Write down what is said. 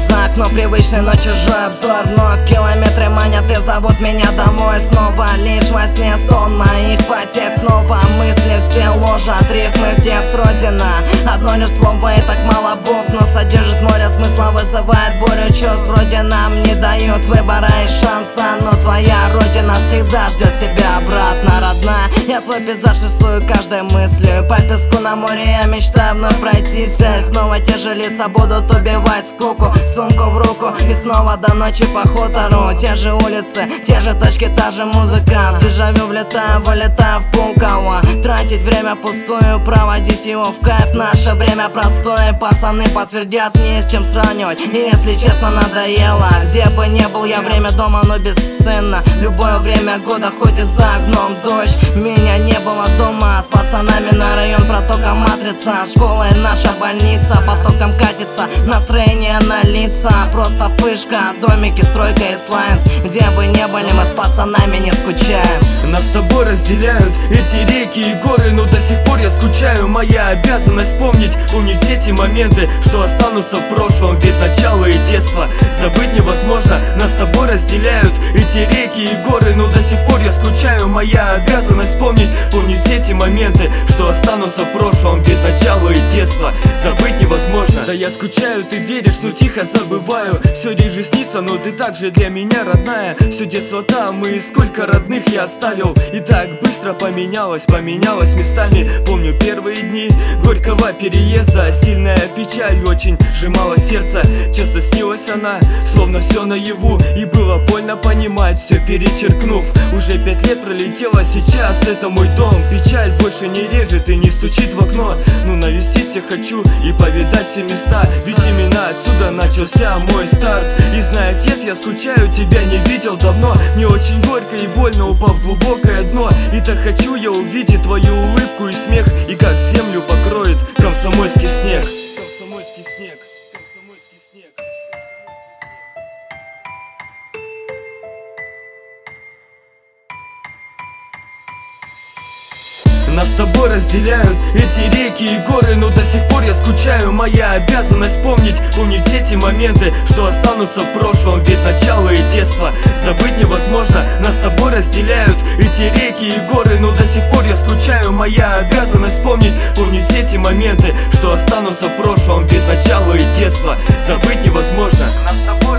за окном привычный, но чужой обзор. Вновь километры манят и зовут меня домой. Снова лишь во сне стон моих потех. Снова мысли все ложат рифмы в текст. Родина, одно лишь слово и так мало букв, но содержит море смысла, вызывает бурю чувств. Вроде нам не дают выбора и шанса, но твоя родина всегда ждет тебя обратно, родная. Я твой пейзаж рисую каждой мыслью. По песку на море я мечтаю вновь пройтись. И снова те же лица будут убивать скуку. Сумку в руку и снова до ночи по хутору. Те же улицы, те же точки, та же музыка. В дежавю влетаю, вылетаю в Пулково. Тратить время пустую, проводить его в кайф. Наше время простое, пацаны подтвердят, не с чем сравнивать. И если честно, надоело. Где бы не был я, время дома, но бесценно. Любое время года, хоть и за окном дождь. Меня не было дома, с пацанами на район протока матрица. Школа и наша больница, потоком катится настроение на лица. Просто пышка, домики, стройка и слайнс. Где бы не были, мы с пацанами не скучаем. Нас с тобой разделяют эти реки и горы, но до сих пор я скучаю. Моя обязанность помнить все эти моменты, что останутся в прошлом, ведь начало и детство забыть невозможно. Нас с тобой разделяют эти реки и горы, но до сих пор я скучаю. Моя обязанность помнить все эти моменты, что останутся в прошлом, ведь начало и детство забыть невозможно. Да я скучаю, ты веришь, но тихо забываю. Все реже снится, но ты также для меня родная. Все детство там, и сколько родных я оставил. И так быстро поменялось местами. Помню первые дни горького переезда. Сильная печаль очень сжимала сердце. Часто снилась она, словно все наяву. И было больно понимать, все перечеркнув. Уже 5 лет пролетело, сейчас это мой дом. Печаль больше не режет и не стучит в окно. Ну навестить всех хочу и повидать все места, ведь именно отсюда начался мой старт. И знай, отец, я скучаю, тебя не видел давно. Мне очень горько и больно, упав в глубокое дно. И так хочу я увидеть твою улыбку и смех, и как землю покроет комсомольский снег. Комсомольский снег, комсомольский снег. Нас с тобой разделяют эти реки и горы, но до сих пор я скучаю. Моя обязанность помнить все эти моменты, что останутся в прошлом, ведь начало и детство забыть невозможно. Нас с тобой разделяют эти реки и горы, но до сих пор я скучаю. Моя обязанность помнить все эти моменты, что останутся в прошлом, ведь начало и детство забыть невозможно. Нас с тобой